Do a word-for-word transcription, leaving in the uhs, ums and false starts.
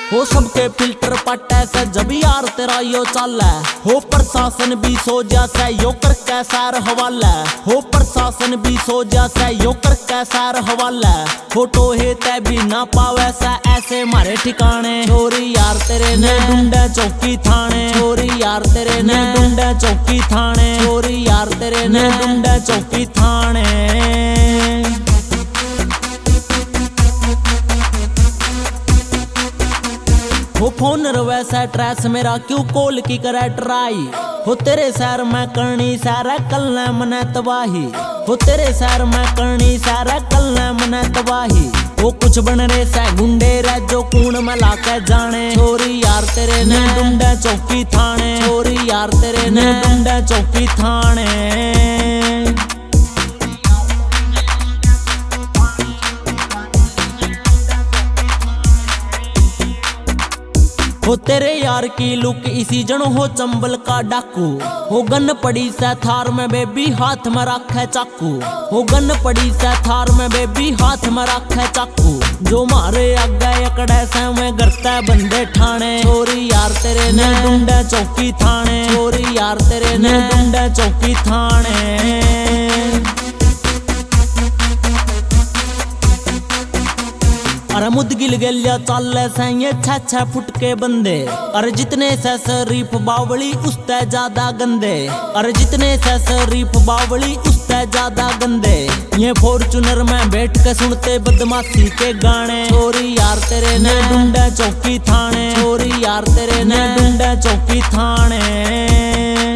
हो सबके फिल्टर पटे से जब यार तेरा यो चाले हो प्रशासन भी सो जैसे यो कर कैसार हवाला हो प्रशासन भी सो जैसे यो कर कैसार हवाला फोटो है तै भी ना पावे सा ऐसे मारे ठिकाने छोरी यार तेरे ने ढूंढे चौकी थाने छोरी यार तेरे ने ढूंढे चौकी थाने छोरी यार तेरे ने ढूंढे चौकी थाने। हो फोन वैसा ट्रैस मेरा क्यों कॉल की करे ट्राई हो तेरे शहर में करनी सारा कल न मने तबाही हो तेरे शहर में करनी सारा कल न मने तबाही वो कुछ बन रे सा गुंडे रे जो कूण में लाके जाने छोरी यार तेरे ने ढूंढे चौकी थाने छोरी यार तेरे ने ढूंढे चौकी थाने। हो तेरे यार की लुक इसी जन हो चंबल का डाकू हो गन पड़ी से थार में बेबी हाथ में रखे चाकू हो गन पड़ी से थार में बेबी हाथ में रखे चाकू जो मारे आगे अकड़े से मैं करता बंदे ठाणे छोरी यार तेरे ने ढूंढे चौकी थाने छोरी यार तेरे ने ढूंढे चौकी थाने। अरे मुदगिल गलिया चाले से ये छह छह फुट के बंदे अरे जितने से शरीफ बावली उसते ज्यादा गंदे अरे जितने से शरीफ बावली उसते ज्यादा गंदे ये फॉर्चूनर में बैठ के सुनते बदमाशी के गाने छोरी यार तेरे ने ढूंढे चौकी थाने छोरी यार तेरे ने ढूंढे चौकी थाने।